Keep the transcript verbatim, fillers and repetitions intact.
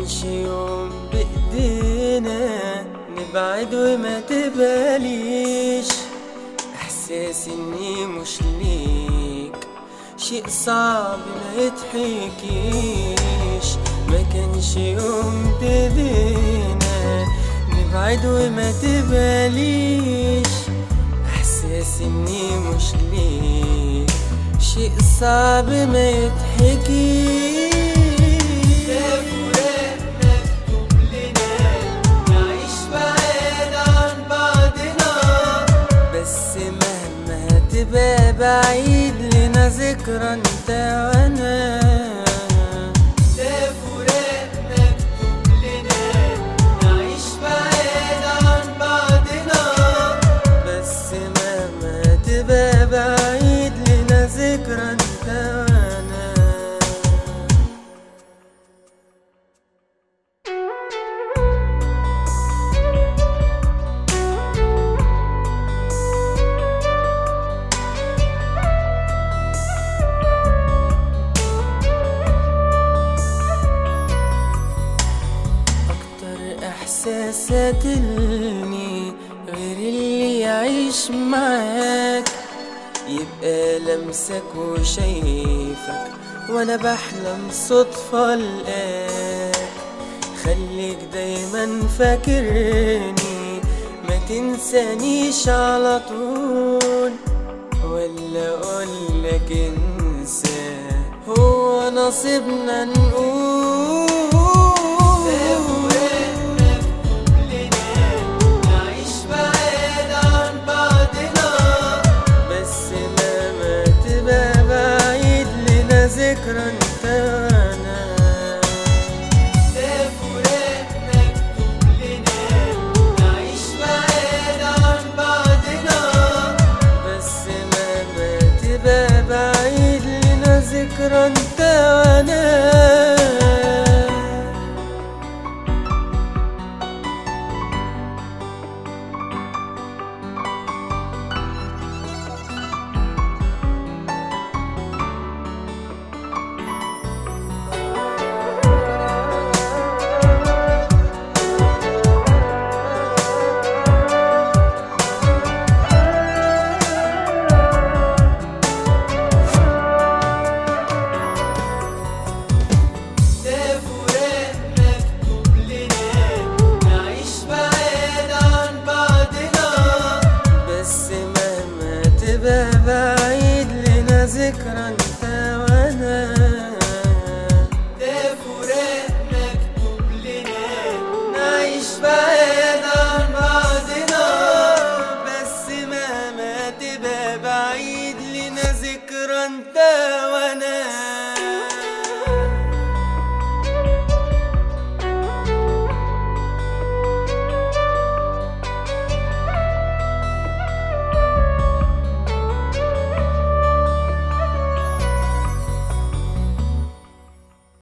كانش يوم بإيدينا نبعد وما تباليش، احساس اني مش ليك شيء صعب ما يتحكيش. ما كانش يوم بإيدينا نبعد وما تباليش، احساس اني مش ليك شيء صعب ما يتحكيش. تبقى بعيد لنا ذكرى انت وانا، ده فراق مكتوب لنا نعيش بعيد عن بعضنا، بس مهما تبقى بعيد لنا ذكرى انت وانا. احساس قاتلني غير اللي يعيش معاك، يبقى لمسك وشايفك وانا بحلم صدفة الآك. خليك دايما فاكرني ما تنسانيش على طول، ولا اقولك انسى هو نصيبنا نقول.